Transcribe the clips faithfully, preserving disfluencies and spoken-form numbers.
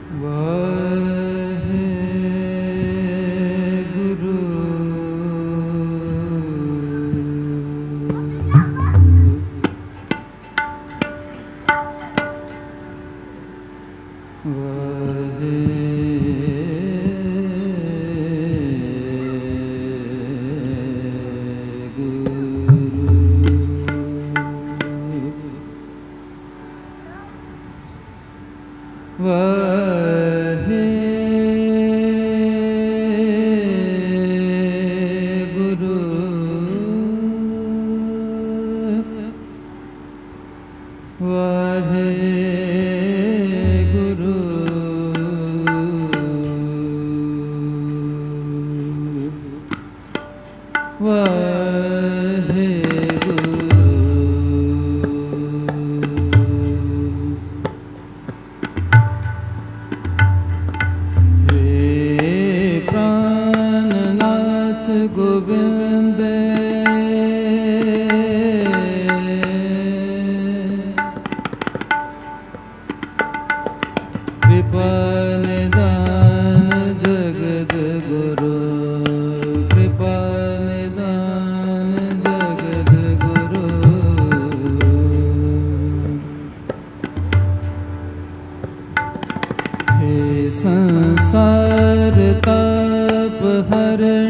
संसार ताप हरण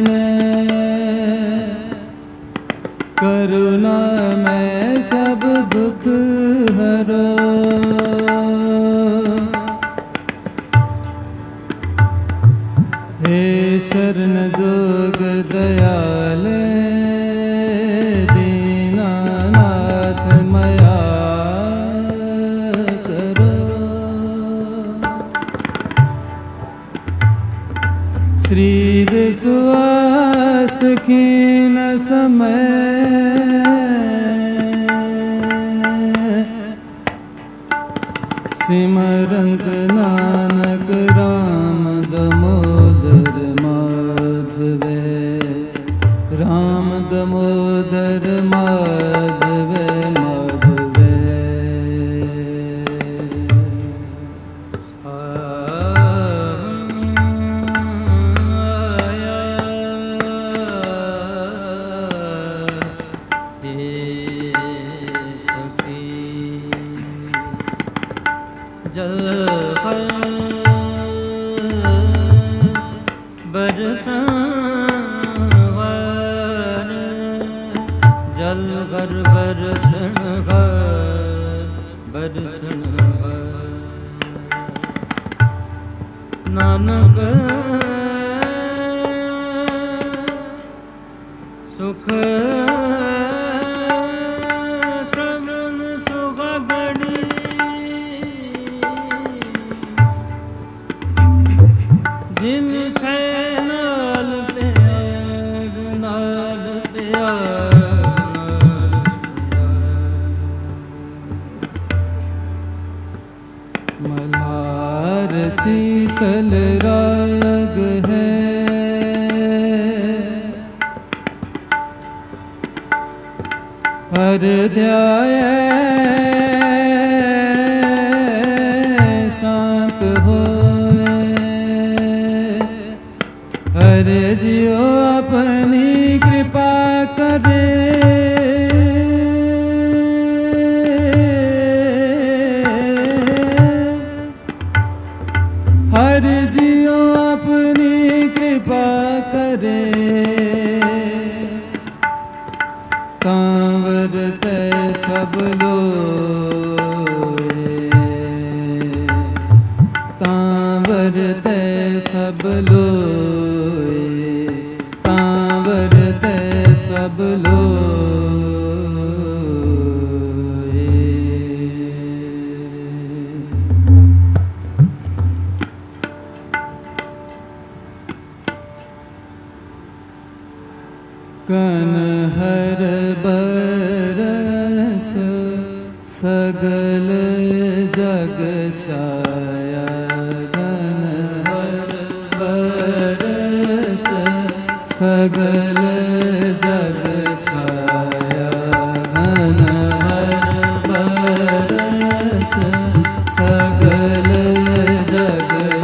करुणा में सब दुख हरो। हे शरण जोग दयाल दीनानाथ मया श्रीद सुवास्त खीन समय सिमरंत नानक राम दमोदर माधवे राम दमोदर माधवे माधवे। जल बरसनवर जल भर बरसनवर बरसनवर नानक सुख जिन से नाल प्यार नाल प्यार मल्हार शीतल राग है हर ध्याये शांत होए। हरे जियो अपनी कृपा करे हर जियो अपनी कृपा करे कांवर ते सब लोए कांवर ते सब लोए कांवर ते सब लोए। कन हर बरस सगल जग छाया कन हर बरस सगल जग छाया घन हर बरस सगल जग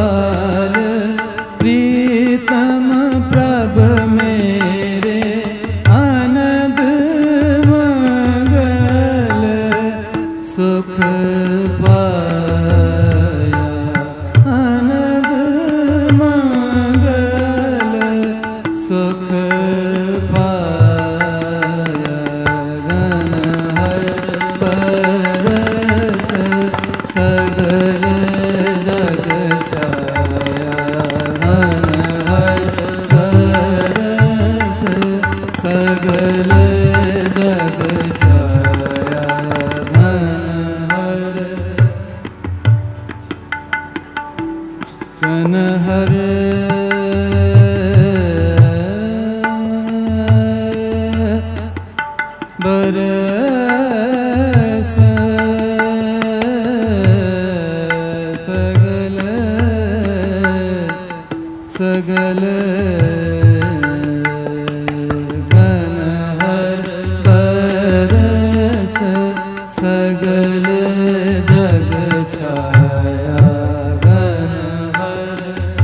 बाल प्रीतम प्रभ मेरे आनंद मंगल सुख पाया आनंद मंगल सुख पाया गण हर बरस सगल जग छाया गण हर बरस सगल जग छाया गण हर गण हर बरस सगल सगल गण हर बरस सगल जग छाया गण हर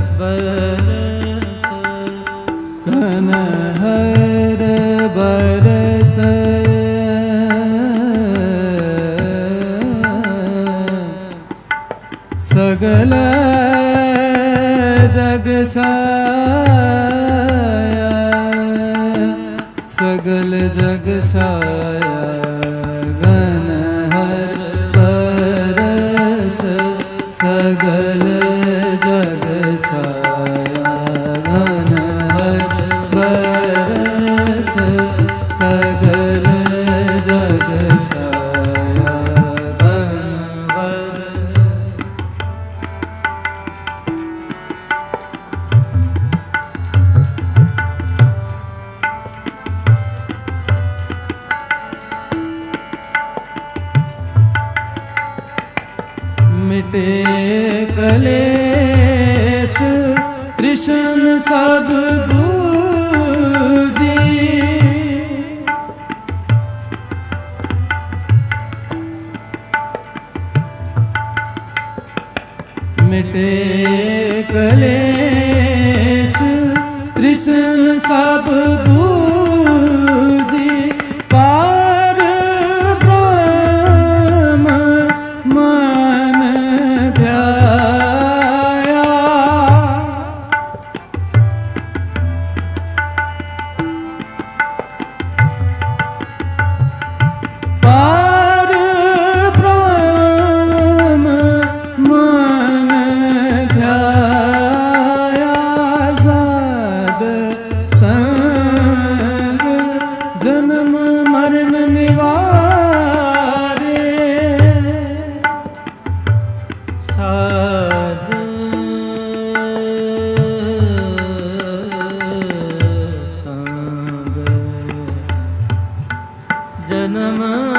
बरस गण हर बरस सगल जग छाया सगल जग छाया गण हर बरस सगल जग छाया गण हर बरस सगल जग छाया गण हर मिटे कलेश कृष्ण सब बूझी मिटे कलेश कृष्ण सब बूझी पार ब्रह्म मन ध्याया पार ब्रह्म मन ध्याया साध संग जन्म मरण निवारे साध संग जन्म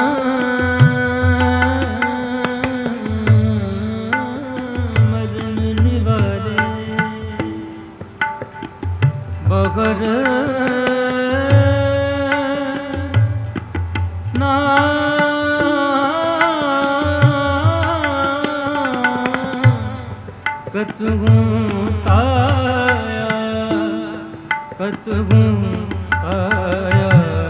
मरण निवारे बगर ना कतहु आया कतहु आया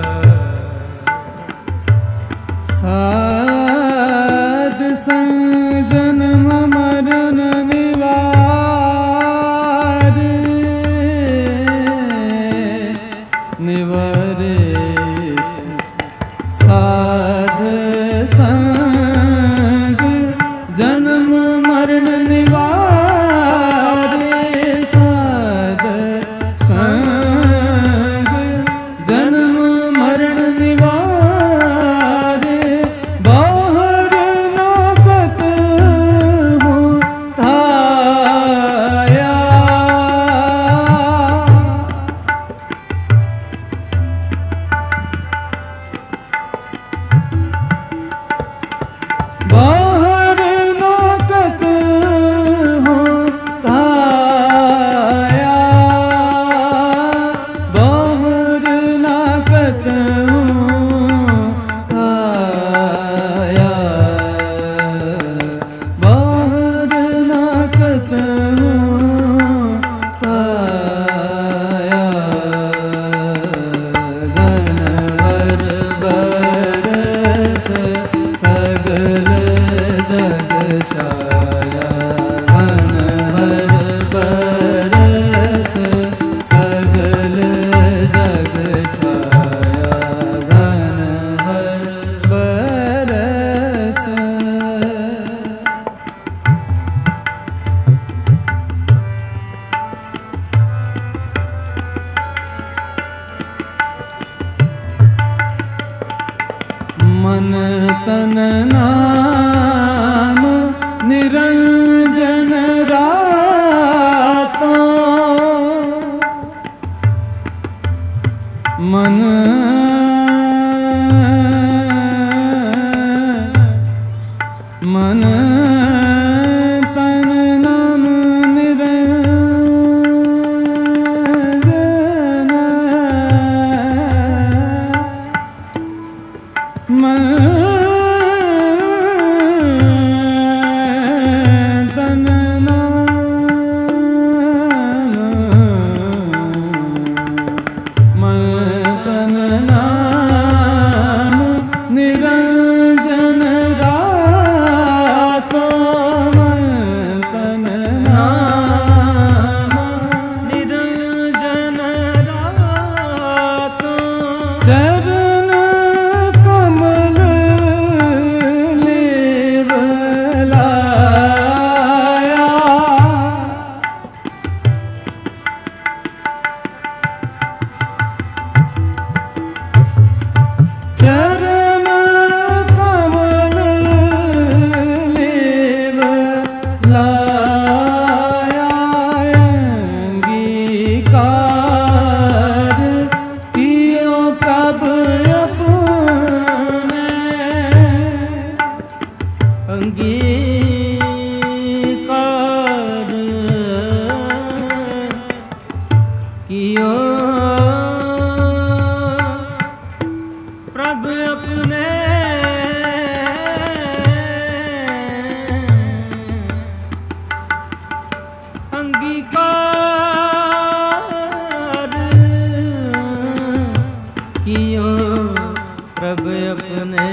साध संग जन्म मरण निवारे निवारे साध संग जन्म मरण निवारे साध संग तन नाम निरंजन गातो मन मन तन नाम निरंजन मन तन नाम मन तन नाम निरंजन गातो मन तन नाम निरंजन गातो चरण कमल लेव लाया चरण कमल लेव लाया अंगीकार कियो प्रभु अपने अंगीकार कियो प्रभु अपने अंगीकार कियो प्रभु अपने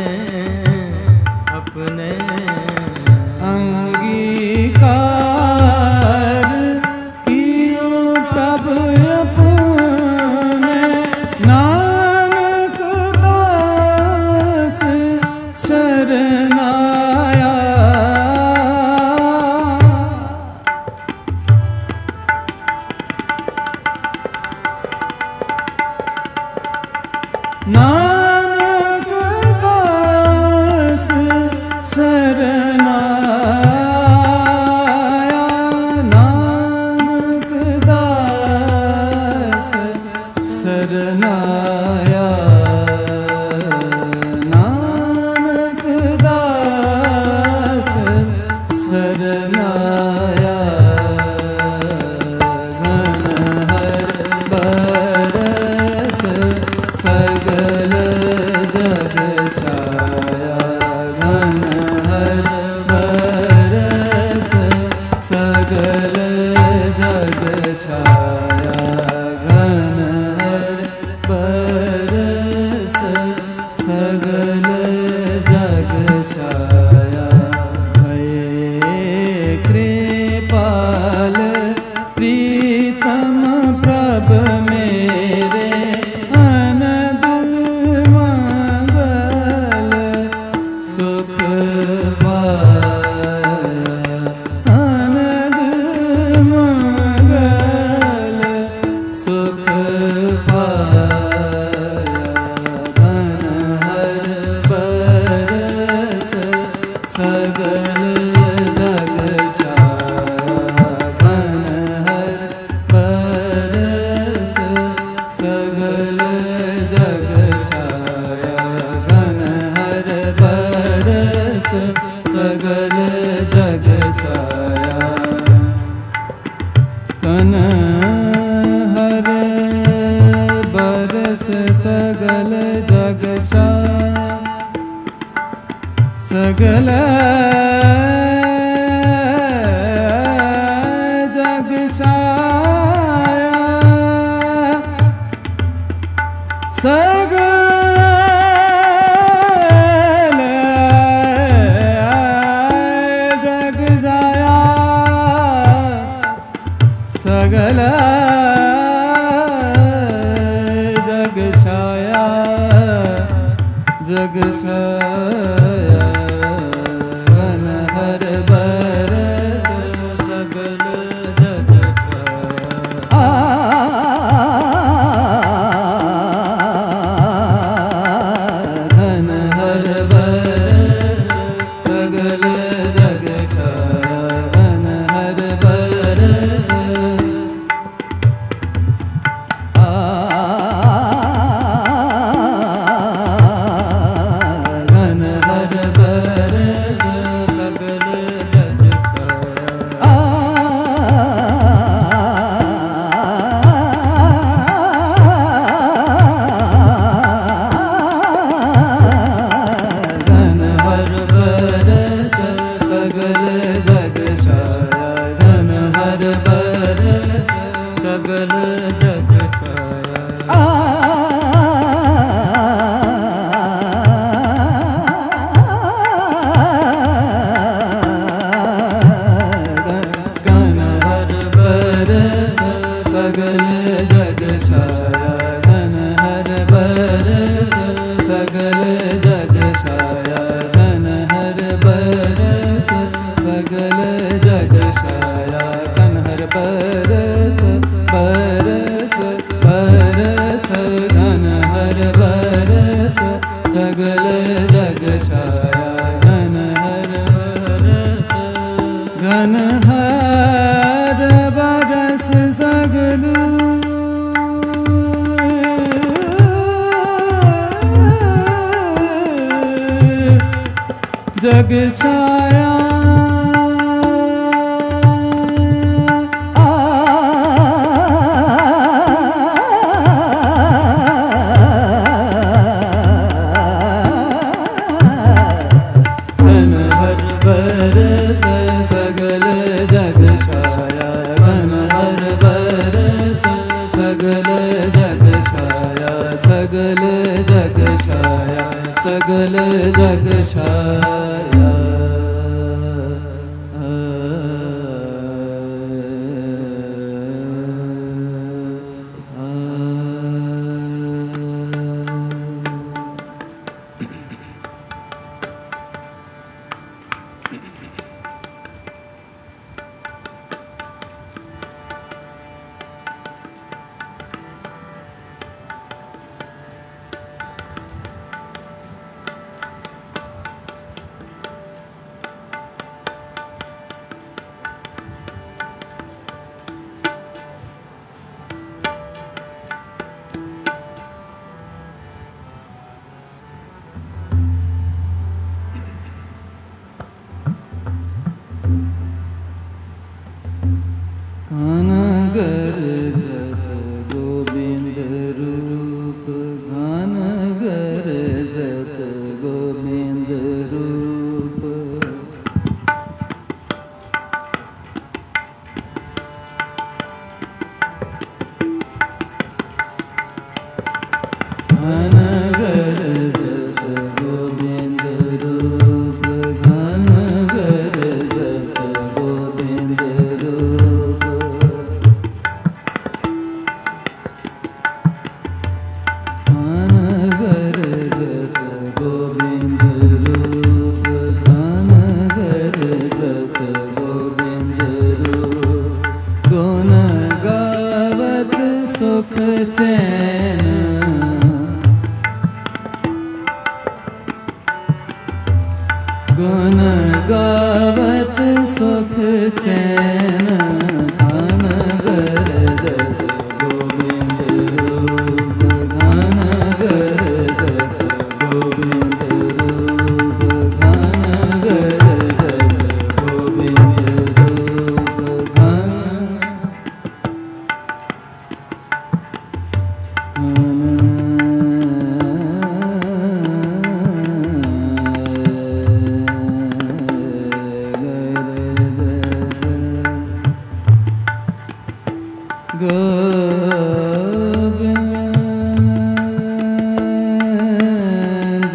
अपने अंगीकार कियो प्रभु अपने नानक दास शरणाया नानक दास शरणाया नानक दास शरणाया नानक दास शरणाया घन हर बरस सगल जग छाया घन हर बरस सगल जग छाया घन हर बरस सगल जग छाया भये कृपाल प्रीतम प्रभ मेरे अनद मंगल सुख पाया अनद मंगल सुख पाया घन हर बरस सगल जग छाया घन हर बरस सगल जग छाया घन हर बरस सगल जग छाया घन हर बरस सगल जग छाया सगल जग छाया सगल जग छाया सगल जग छाया जग छाया घन हर बरस सगल जग छाया घन हर बरस सगल जग छाया। घन हर बरस सगल जग छाया। घन हर बरस सगल जग छाया। घन हर बरस सगल जग छाया। घन हर बरस बरस बरस घन हर बरस सगल जग छाया। घन हर बरस घन हर बरस सगल जग छाया। घन हर बरस सगल जग छाया। घन हर बरस सगल जग छाया। सगल जग छाया। सगल जग छाया। घन गरजत गोविंद रूप। घन गरजत गोविंद रूप। घन गरजत गोविंद रूप। घन गरजत गोविंद रूप। घन गरजत गोविंद रूप। घन गरजत गोविंद रूप। गुण गावत सुख चैन। गुण गावत सुख चैन। घन गरजत गोविंद रूप। घन गरजत गोविंद रूप। घन गरजत गोविंद रूप। घन गोविंद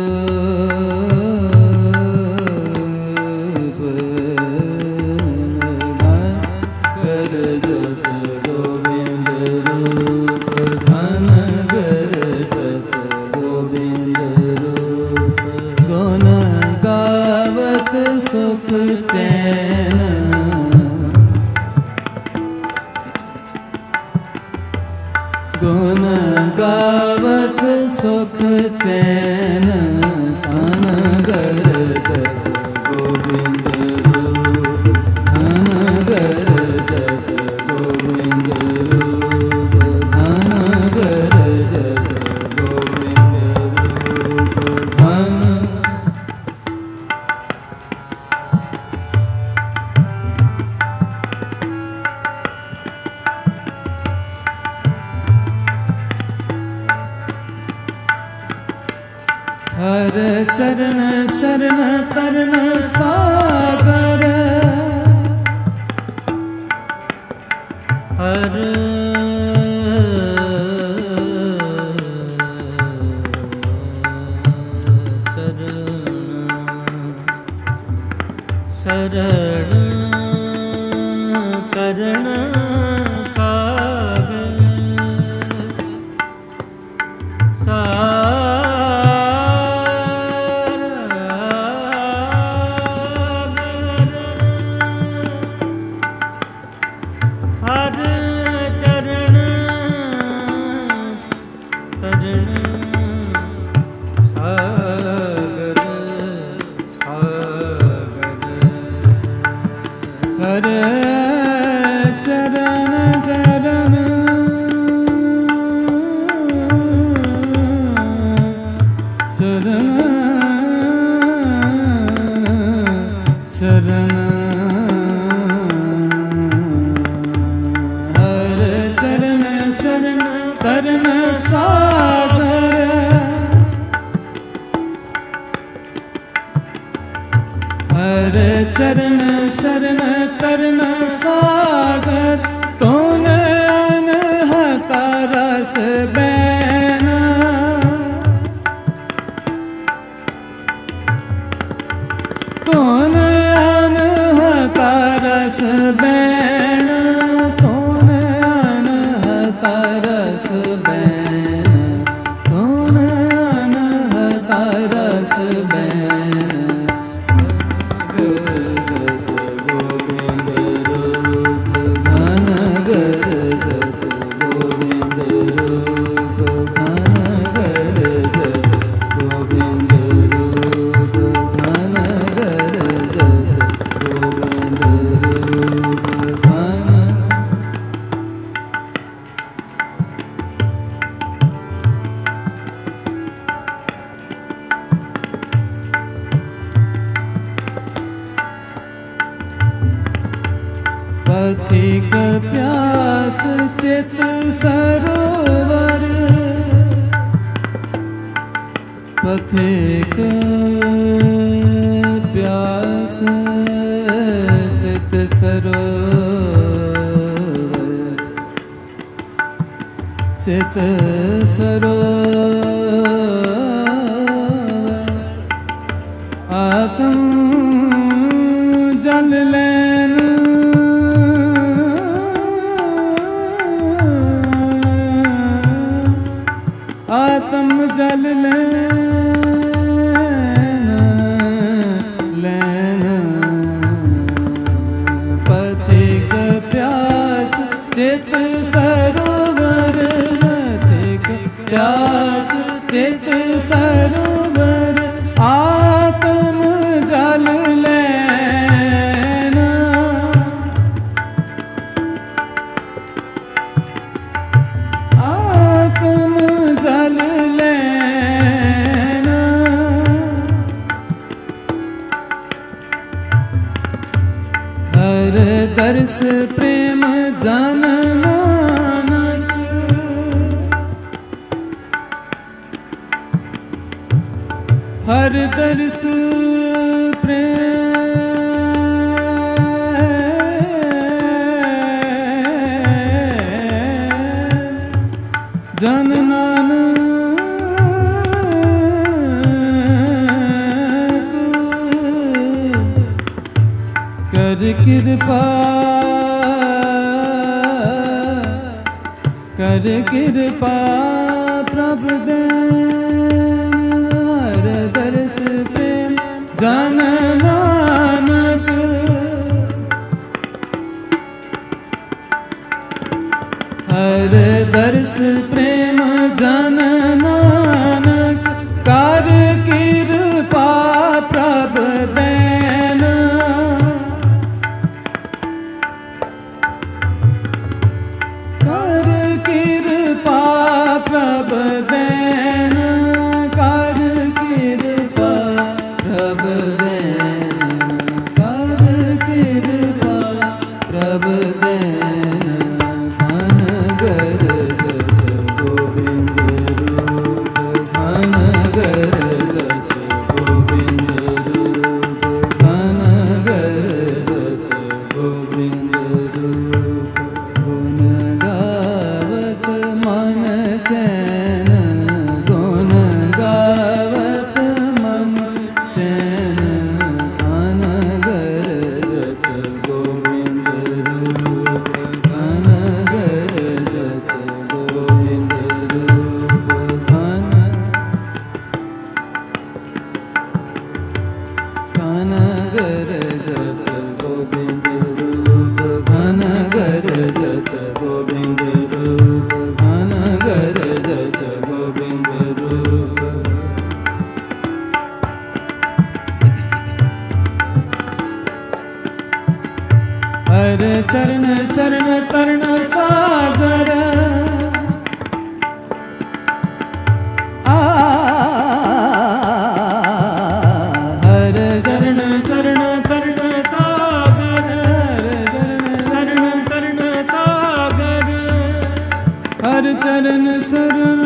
रूप। गरजत गोविंद रूप। घन गरजत गोविंद रूप। गुण गावत सुख चैन। गुण गावत सुख चैन। घन गरजत गोविंद रूप। घन गरजत गोविंद रूप। घन गरजत गोविंद रूप। घन हर चरण शरण तरण सागर। हर शरण करण सागर सागर हर चरण तरण सागर हर चरण शरण शरण शरण हर चरण शरण तरण सागर हर चरण शरण तरण सागर तून अनहता रस बैना तून अनहता रस बैना तून अनहता रस बैना तून अनहता रस बैना पथिक प्यास चित सरोवर पथिक प्यास चित सरोवर चित सरोवर आत्म जल लेन आत्म जल लेना लेना पथिक प्यास चित सरोवर पथिक प्यास चित सरोवर आत्म जल लेना आत्म जल लेना हर दर्श प्रेम जन नानक हर दर्श प्रेम जन नानक कर कृपा कर कृपा प्रभु हर दर्श प्रेम जन नानक हर दर्श प्रेम जन नानक कर कृपा प्रभु देना कर कृपा प्रभु देना कर कृपा प्रभु देना कर कृपा प्रभु देना गोविंद गोविंद रूप घन गरजत गोविंद रूप। हर चरण शरण तरण सागर आ हर चरण शरण तरण सागर हर चरण तरण सागर हर चरण शरण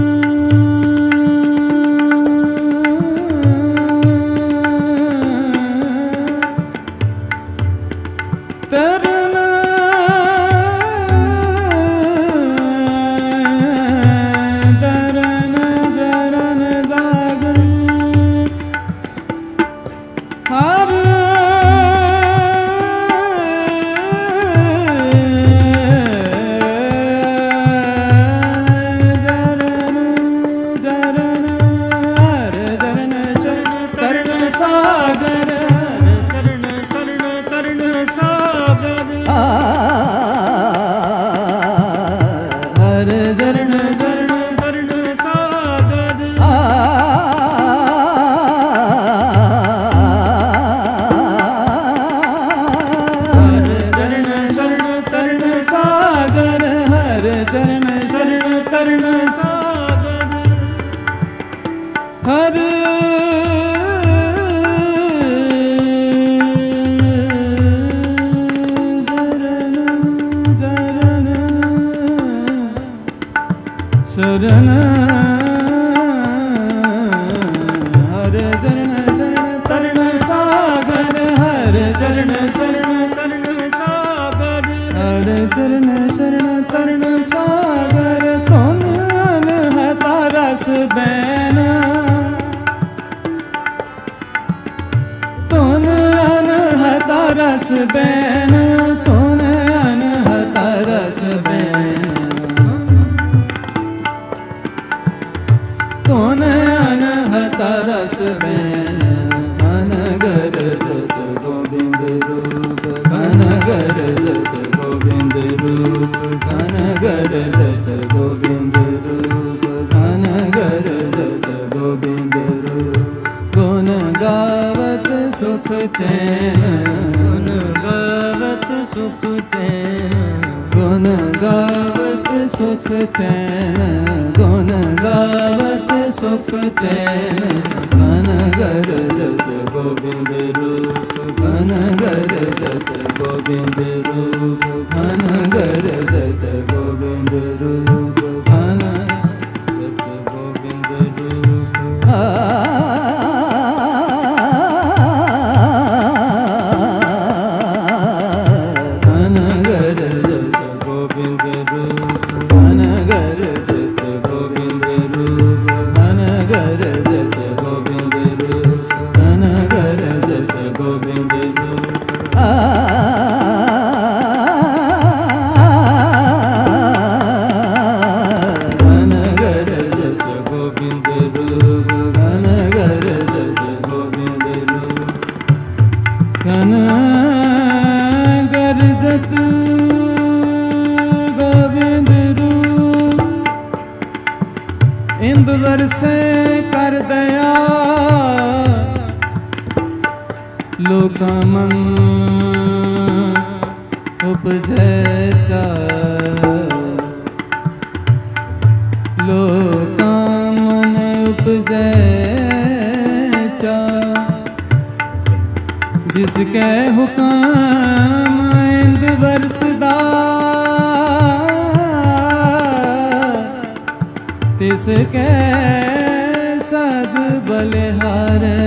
शरण हर चरण शरण तरण सागर हर चरण शरण तरण सागर हर चरण शरण तरण सागर तुम अनहता रस बैना तुम अनहता रस बैना तुम अनहता रस बैना तुन अनहता रस बैन घन गरजत गोविंद रूप घन गरजत गोविंद रूप घन गरजत गोविंद रूप घन गरजत गोविंद रूप गुण गावत सुख चैन गुण गावत सुख चैन गुण गावत सुख चैन गुण गावत सुख चैन घन गरजत गोविंद रूप घन गरजत गोविंद रूप घन गरजत गोविंद रूप घन गरजत गोविंद रूप घन गरजत गोविंद रूप घन गरजत गोविंद रूप घन गरजत गोविंद रूप घन गरजत गोविंद रूप आ घन गरजत गोविंद रूप घन गरजत गोविंद रूप घन गरजत गोविंद रूप इंद बरसे कर दया लोका मन उपजै लोका मन उपजै जिसके हुक्म इंद बरसदा तिसके सद बलिहारे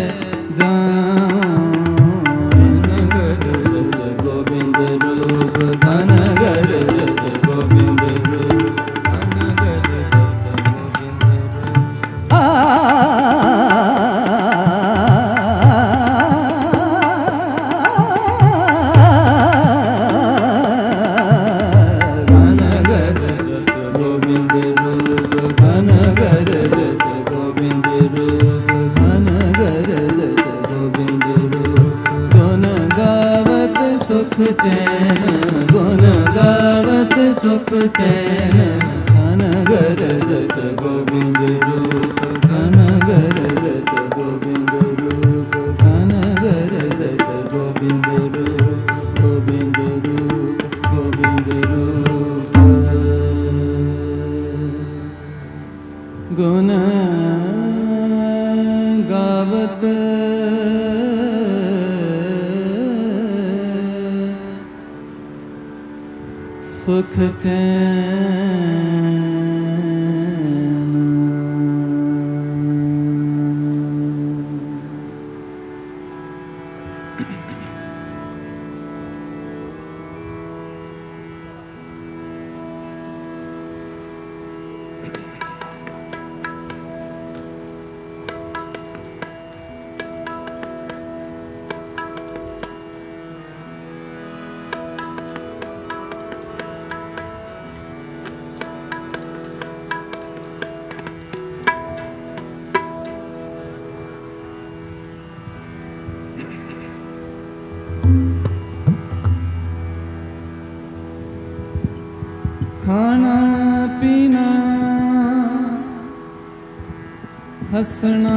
गोविंद रूप घन गरजत गोविंद रूप घन गरजत गोविंद रूप आ घन गरजत गोविंद रूप घन गरजत गोविंद रूप घन गरजत चैन घन गरजत गोविंद रूप घन गरजत गोविंद रूप घन गरजत गोविंद रूप गोविंद रूप गोविंद रूप गुण गावत सुख चैन खाना पीना हंसना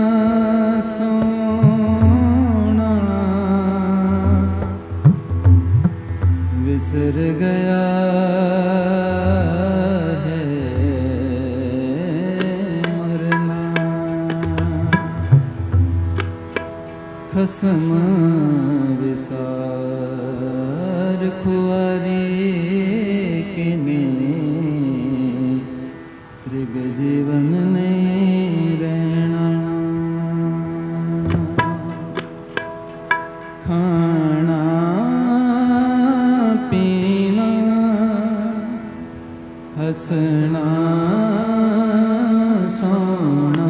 सोना बिसर गया है मरना खसम विसार खुआरी त्रिग जीवन नहीं रहना खाना पीना हंसना सोना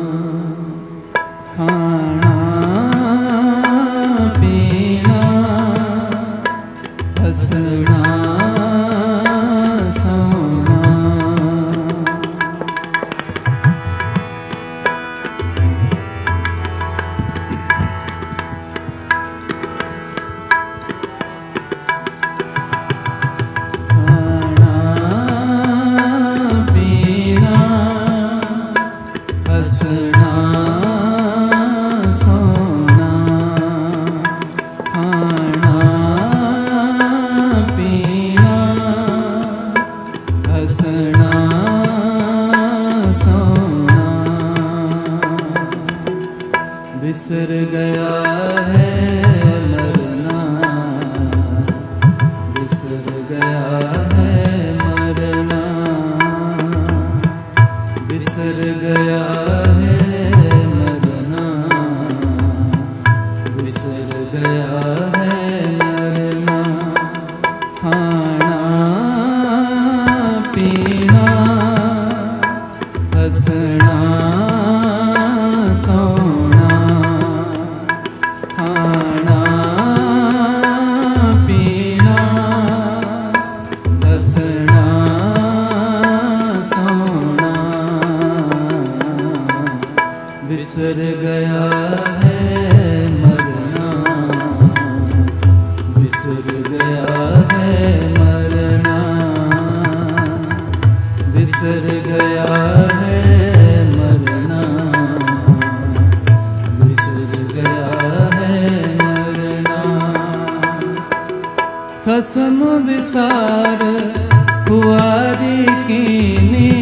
खाना पीना हंसना बिसर गया है मरना बिसर गया है मरना बिसर गया है मरना बिसर गया है मरना खाना पीना हंसना सोना खाना पीना हंसना सोना बिसर गया है मरना बिसर गया है मरना बिसर गया है मरना बिसर गया है मरना खसम विसार खुआरी कीनी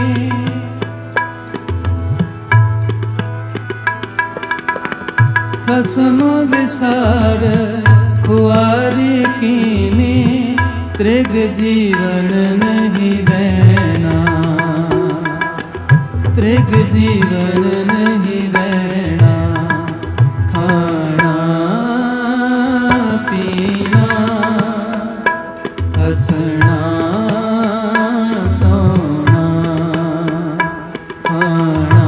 खसम विसार खुआरी कीनी त्रिग जीवन नहीं रहना त्रिग जीवन नहीं रहना खाना पीना हंसना सोना खाना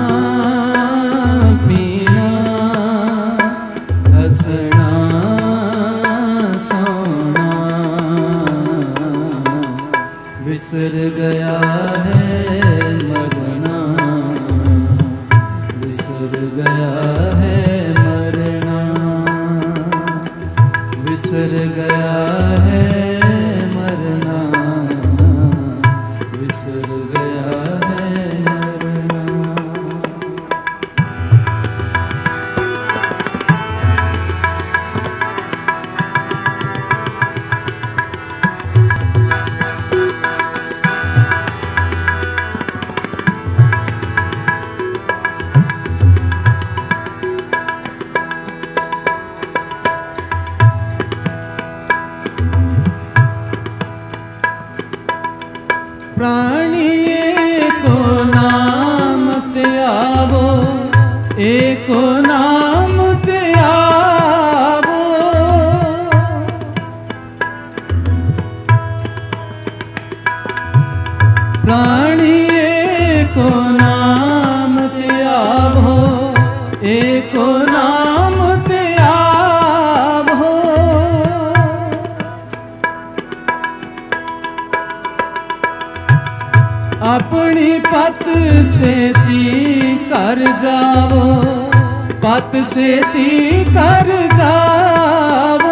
पीना हंसना सोना बिसर गया है मरना बिसर गया है मरना बिसर गया है मरना प्राणी एको नाम ते आवो, एको नाम ते आवो। प्राणी एको नाम ते आवो, एको नाम ते आवो। अपनी पत सेती कर जावो, पत सेती कर जावो।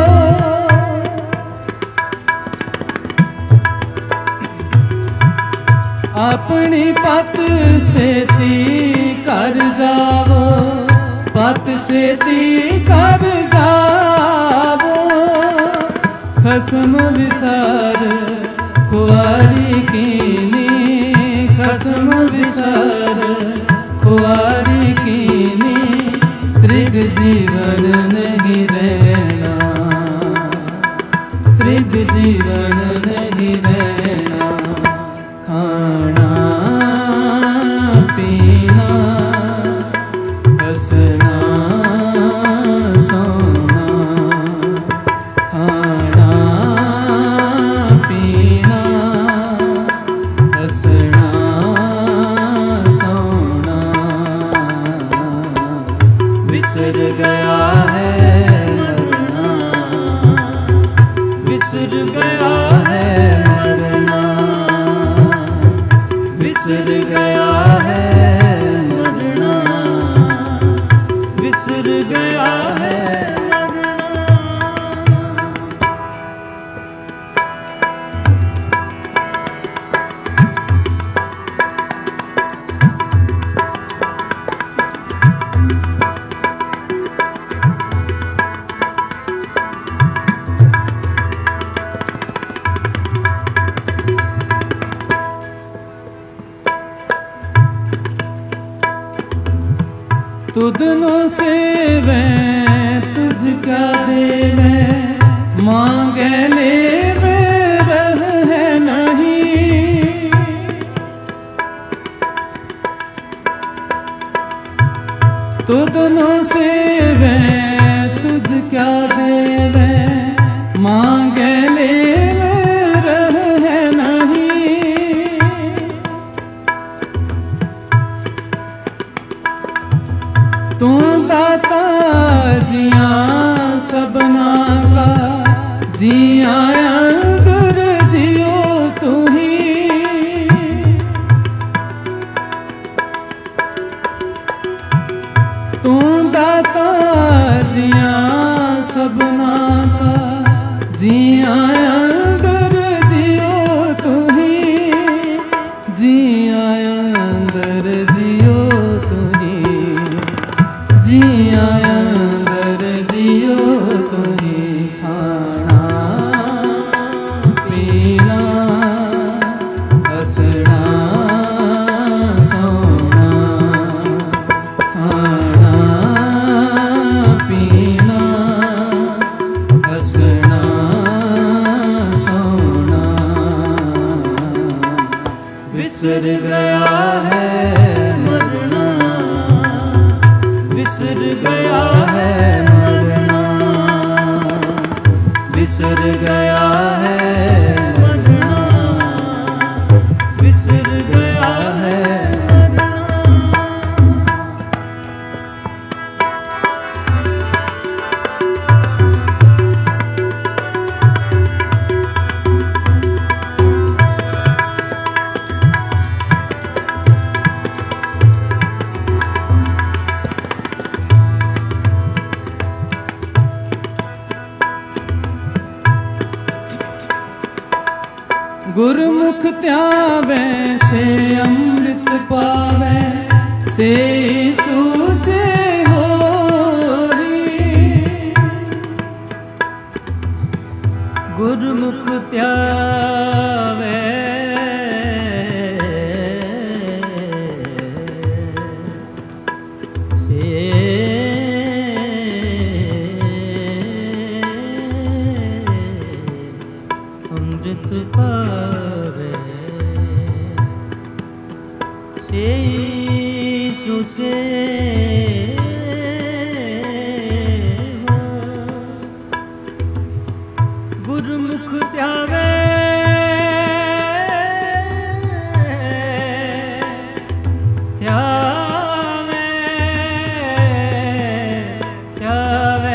अपनी पत सेती कर जावो, पत सेती कर जावो। खसम विसार कुआरी कीनी, खसम विसार कुआरी कीनी। त्रिग जीवन नहीं रहना, त्रिग जीवन नहीं रहना। खाना पीना हंसना सोना, खाना पीना हंसना सोना। बिसर गया है मरना, बिसर गया है मरना। बिसर गया है मरना, बिसर गया है मरना। तुदनो सेवे तुझ क्या देवे, मांगे लेवे रह है नहीं। तुदनो सेवे तुझ क्या देवे, मांगे लेवे रह है नहीं। तू दाता जिया सबना का, जिया अंदर जियो तू ही। तू दाता जिया सबना का, जिया अंदर जियो तू ही। जिया अंदर जियो तू ही, जिया अंदर जियो तू ही। खाना पीना हंसना सोना, खाना पीना हंसना सोना। बिसर गया है मरना, बिसर गया है मरना। बिसर गया है मरना, बिसर गया है मरना। गुरमुख त्यावे से अमृत पावे, से सूझे होरी। गुरमुख त्यावे से अमृत पावे। से सोचे हो गुरमुख ध्यावे ध्यावे ध्यावे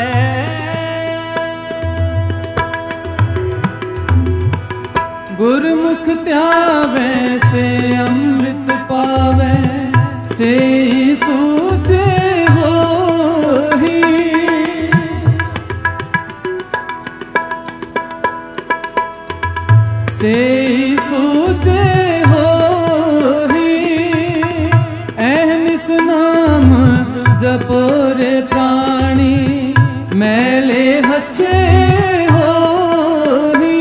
गुरमुख ध्यावे से अमृत पावे से सोचे हो ही से सोचे हो ही अहनिस नाम जपो रे प्राणी मैले हच्छे हो ही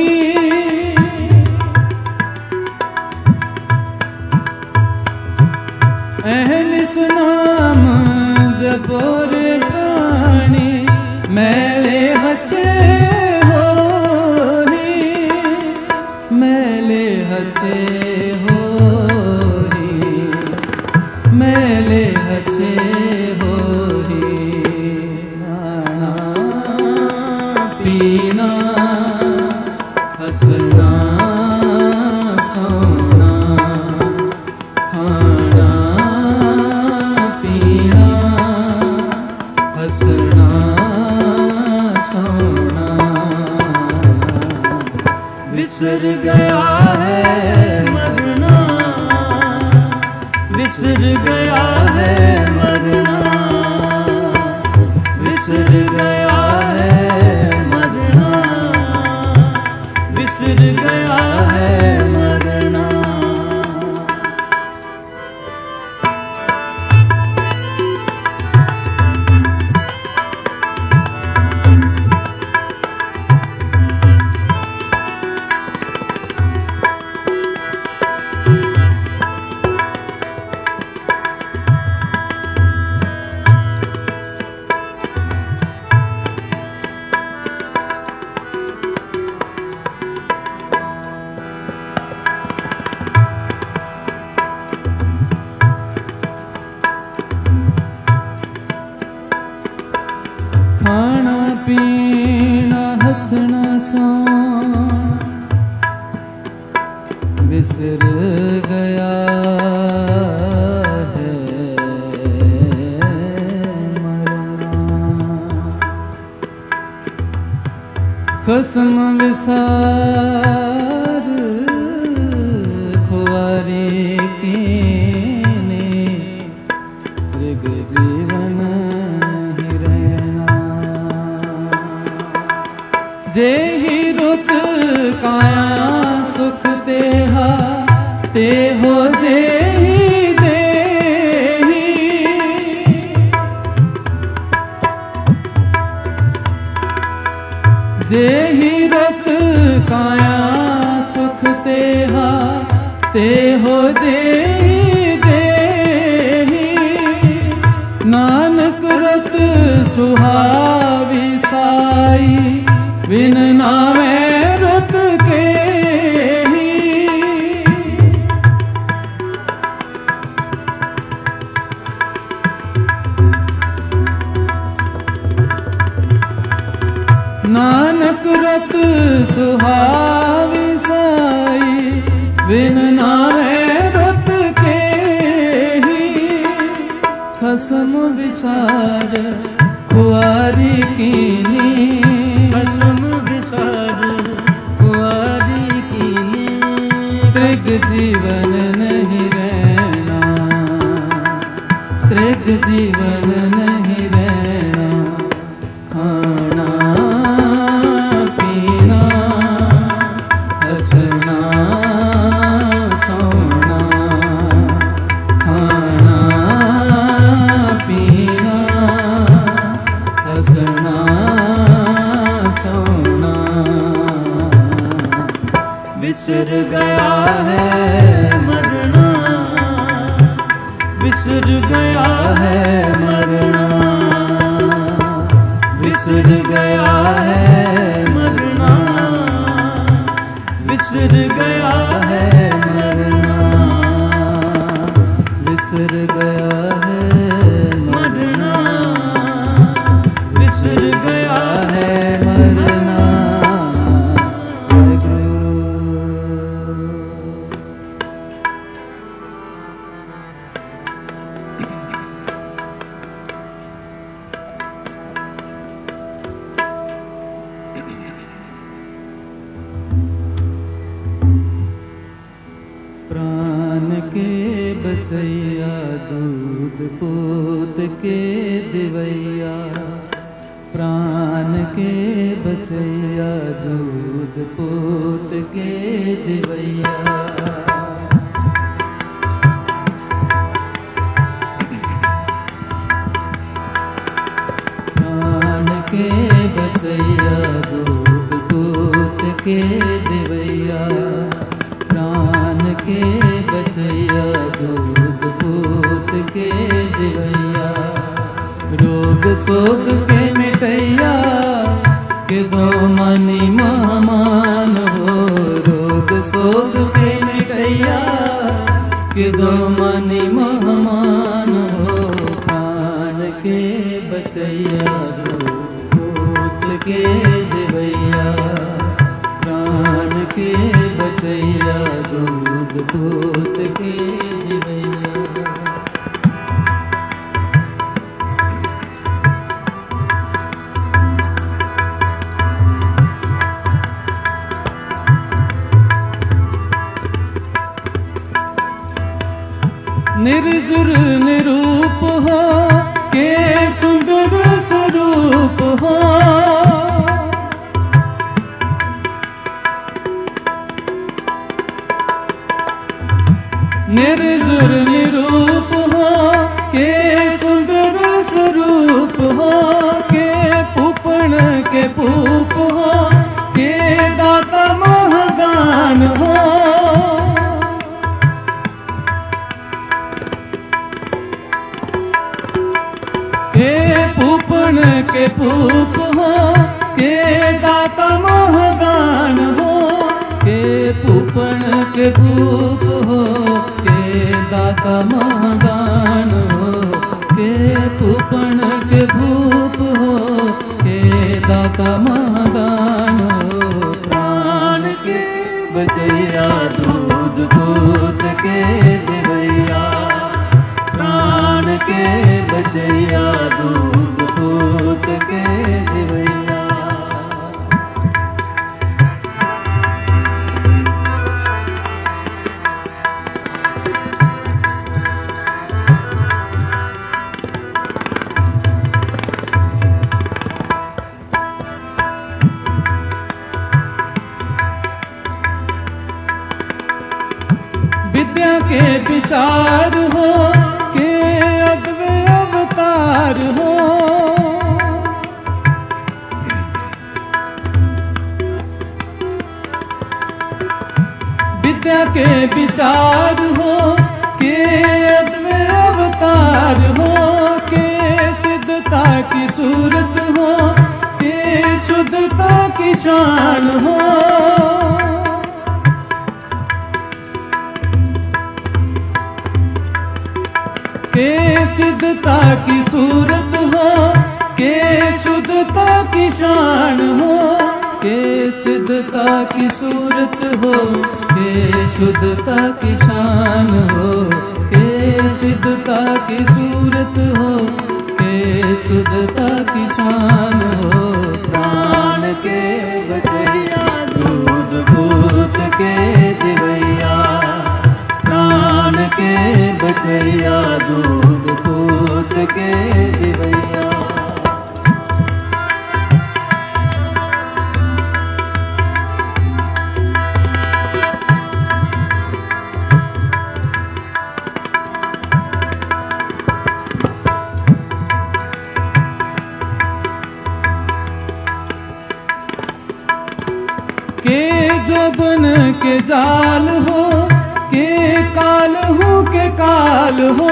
अहनिस नाम जपो रे प्राणी मैले हच्छे हो ही मैले हच्छे हो ही मैले हच्छे हो ही खाना पीना हंसना सोना खाना पीना हंसना सोना विसर गया है मरना विसर गया है मरना विसर गया है मरना विसर गया है मरना खाना पीना हंसना सोना बिसर गया है मरना कसम विसार खुआरी कीने त्रिग जीवन जे ही रुत काया सुख तेहा ते हो जे ही देही जे ही रुत काया सुख तेहा ते हो जे ही देही नानक रुत सुहावी साई बिन नामे रुत के ही नानक रुत सुहावी साई बिन नामे रुत के ही खसम विसार कुआरी कीनी कसम विसार कुआरी कीनी त्रिग जीवन नहीं रहना त्रिग जीवन नहीं रहना खाना पीना हंसना सोना खाना पीना हंसना सोना विसर गया है मरना विसर गया है मरना विसर गया है मरना विसर गया है मरना बिसर गया है मरना, बिसर गया है मरना। प्राण के बचैया दूध पोत के दिवैया, प्राण के बचैया दूध पोत के दिवैया। प्राण के बचैया दूध पोत के दिवैया, प्राण के बचैया दूध पूत के दिवैया। रोग शोक के मिटैया के दो मनी महमान हो, रोग शोक के मिटैया के दो मनी महमान हो। प्राण के बचैया दूध पूत के दिवैया, प्राण के बचैया दूध पूत के दिवैया। निर्जुर निरूप हो के सुंदर स्वरूप हो, निर्जुर निरूप हो के सुंदर स्वरूप हो, के पूपण के पूप हो के दाता महदान हो। के पूपण के पूप हो के दाता महदान हो, के पूपण के पूप हो के दाता महदान हो, के पूपण के पूप हो के दाता महदान हो। प्राण के बचैया दूध पूत के दिवैया, प्राण के बचैया दूध पूत के दिवैया। विद्या के विचार हो के अद्वै अवतार हो, विद्या के विचार हो के अद्वै अवतार हो, के सिद्धता की सूरत हो के शुद्धता की शान हो। के सिद्धता की सूरत हो के शुद्धता की शान हो, के सिद्धता की सूरत हो के शुद्धता की शान हो, के सिद्धता की सूरत हो के शुद्धता की शान हो। प्राण के बचैया दूध पूत के दिवैया, प्राण के बचैया दूध पूत के दिवैया। के जोबन के जाल हो के काल हो के काल हो,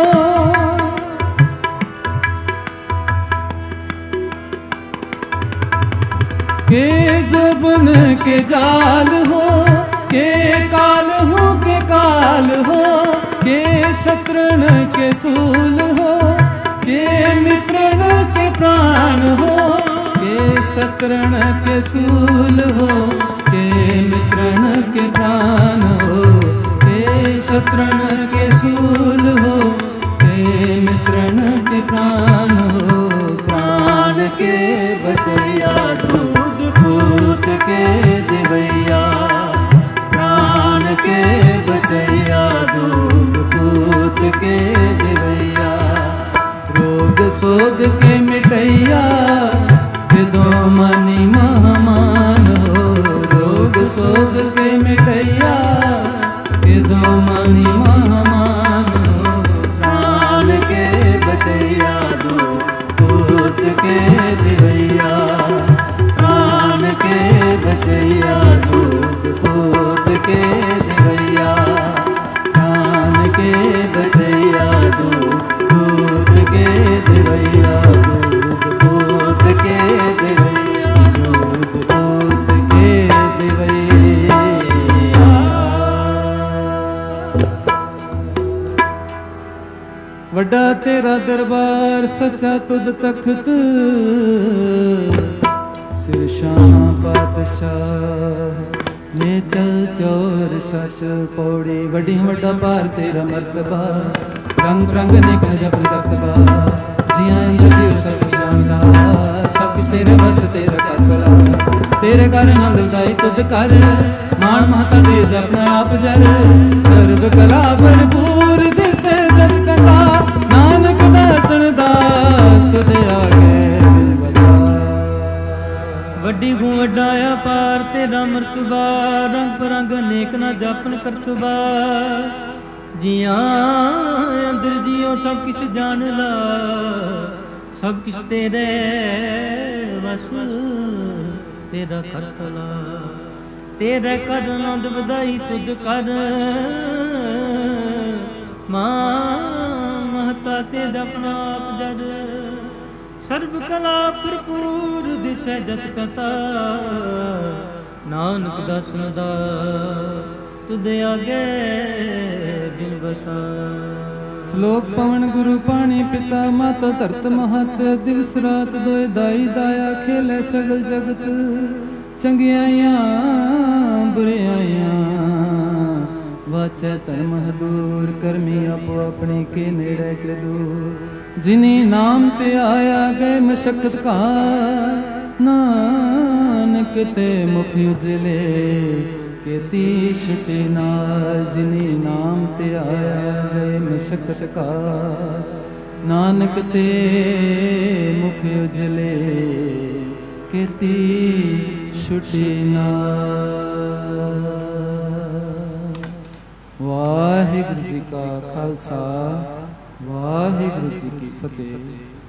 के जोबन के जाल हो के काल हो के काल हो, के शत्रुन के सूल हो, के मित्रन के प्राण हो, के शत्रुन के सूल हो, के मित्रन के प्राण हो, के शत्रुन के सूल हो, के मित्रन के प्राण हो। प्राण के बचैया दूध पूत के दिवैया, प्राण के बचैया दूध पूत के दिवैया। रोग सोग के मिटैया दो मनी महमान हो, रोग सोग के मिटैया दो मनी महमान हो। प्राण के बचैया दूध पूत के दिवैया, प्राण के बचैया दूध पूत के दिवैया, प्राण के बचैया दूध पूत के दिवैया, दूध पूत के दिवैया, दूध पूत के दिवैया। वड्डा तेरा दरबार सच्चा तुद तख्त, सिर शाह पातशाह ने चल चोर सच पौड़ी। वड्डी वड्डा पार तेरा मर्तबा, रंग रंग नेक जप तख्तबा। जिया इंद्र जीव सब श्यामदा, सब किस तेरे बस तेरा करबला। तेरे कर नंद उदाई तुद कर, मान महता तेज अपना आप जर। सर्व कला भरपूर दिसे जग चंगा, नानक दासन दास तुद आगे दिल बजा। ਵੱਡੀ ਹੂੰ ਵੱਡਾਇਆ ਪਾਰ ਤੇਰਾ ਮਰਤਬਾ, ਰੰਗ ਬਰੰਗ ਅਨੇਕ ਨਾ ਜਾਪਨ ਕਰਤਬਾ। ਜੀਆਂ ਅੰਦਰ ਜੀਓ ਸਭ ਕਿਛ ਜਾਣ ਲਾ, ਸਭ ਕਿਛ ਤੇਰੇ ਵਸ ਤੇਰਾ ਕਰਤਲਾ। ਤੇਰੇ ਕਰ ਆਨੰਦ ਵਧਾਈ ਤੁਧ ਕਰ, ਮਾਂ ਮਹਤਾ ਤੇ ਆਪਣਾ ਆਪ ਜਰ। ਸਰਬ ਕਲਾ ਭਰਪੂਰ ਦਿਸੈ ਜਤ ਕਥਾ, ਨਾਨਕ ਦਾਸਨ ਦਾਸ ਤੁਧ ਆਗੇ ਬਿਨ ਬਤਾ। ਸ਼ਲੋਕ ਪਵਨ ਗੁਰੂ ਪਾਣੀ ਪਿਤਾ ਮਾਤਾ ਧਰਤ ਮਹਤ, ਦਿਵਸ ਰਾਤ ਦੋਇ ਦਾਈ ਦਾਇਆ ਖੇਲੇ ਸਗਲ ਜਗਤ। ਚੰਗਿਆਈਆਂ ਬੁਰਿਆਈਆਂ ਵਾਚੈ ਧਰਮ ਦੂਰ, ਕਰਮੀ ਆਪੋ ਆਪਣੇ ਕੇ ਨੇੜੇ ਕੇ ਦੂਰ। जिनी नाम ते आया गए मशक्कत का, नानक ते मुख उजले केती छुटे नाल। जिनी नाम ते आया गए मशक्कत का, नानक ते मुख उजले केती छुटे नाल। वाहिगुरू जी का खालसा, वाहिगुरू जी की फतेह।